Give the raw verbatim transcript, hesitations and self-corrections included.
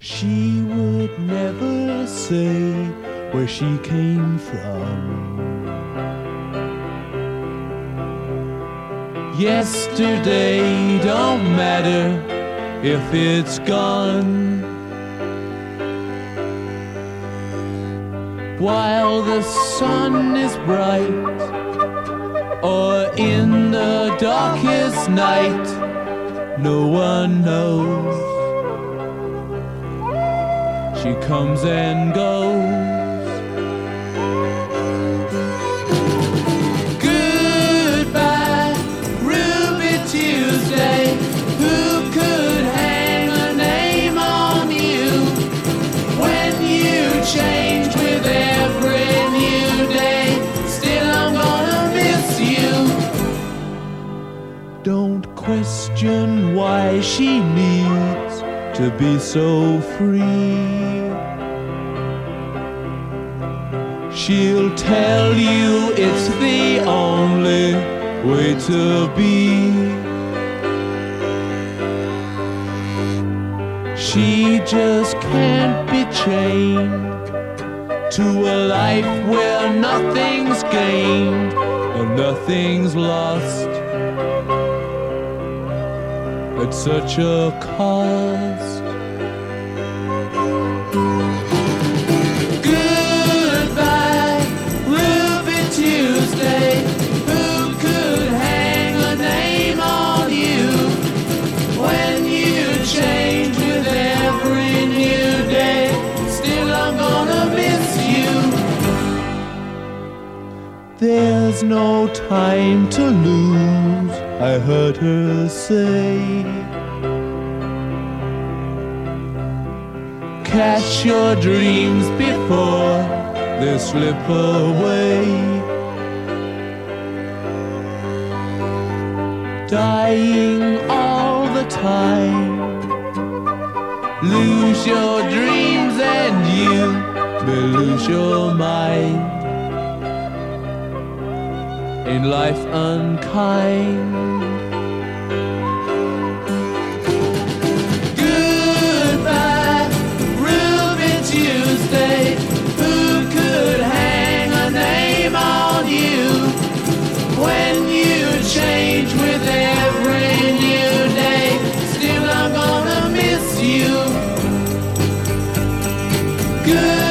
She would never say where she came from. Yesterday don't matter if it's gone. While the sun is bright, or in the darkest night, no one knows. She comes and goes. Goodbye, Ruby Tuesday. Who could hang a name on you when you change with every new day? Still, I'm gonna miss you. Don't question why she needs to be so free. She'll tell you it's the only way to be. She just can't be chained to a life where nothing's gained and nothing's lost at such a cost. Goodbye, Ruby Tuesday. Who could hang a name on you when you change with every new day? Still, I'm gonna miss you. There's no time to lose, I heard her say. Catch your dreams before they slip away. Dying all the time. Lose your dreams and you may lose your mind. In life unkind. Goodbye, Ruby Tuesday. Who could hang a name on you when you change with every new day? Still, I'm gonna miss you. Good.